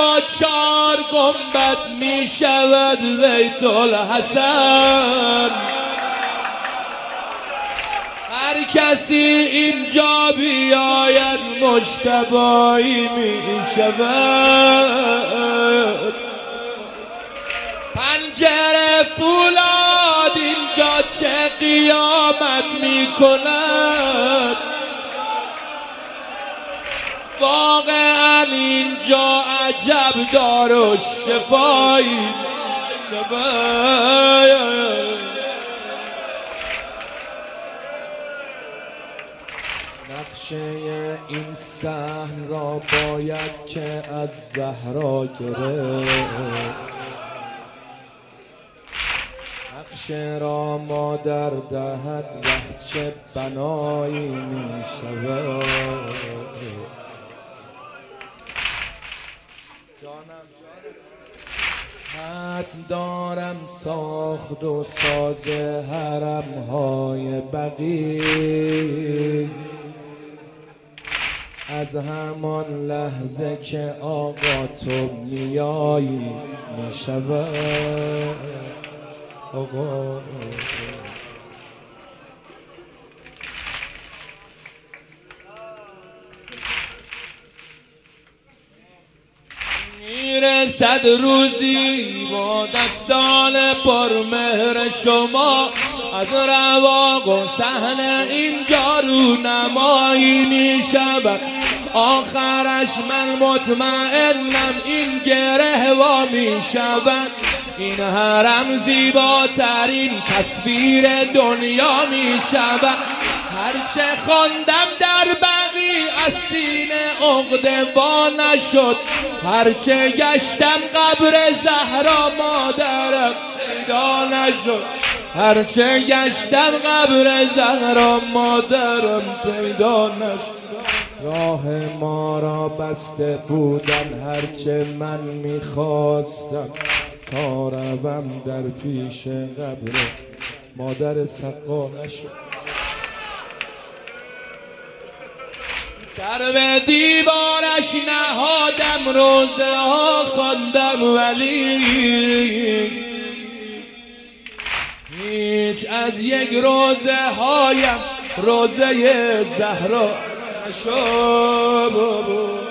با 4 گنبد می شود بیت الحسن. هر کسی اینجا بیاید مجتبایی می شود. پنجره فولاد اینجا چه قیامت می کند. واقعا اینجا عجب دار و شفایی نقشه این صحن را باید که از زهرا گرفت. نقشه را مادر دهد ره چه بنایی می شود. حتم دارم ساخت و ساز حرم های بقیع. از همان لحظه که آقا تو میایی می شود. آقا میرسد روزی با دستان پرمهر شما از رواق و صحن اینجا رونمایی می شود. آخرش من مطمئنم این گره وا می شود. این حرم زیباترین تصویر دنیا می شود. هرچه خواندم در بقی از سینه عقده وا نشد. هرچه گشتم قبر زهرا مادرم پیدا نشد. هرچه گشتم قبر زهرا مادرم پیدا نشد. راه ما را بسته بودن هرچه من میخواستم تا روم در پیش قبر مادر سقا نشد. سر به دیوارش نهادم روزه ها خواندم ولی هیچ از یک روزه هایم روزه زهرا نشد.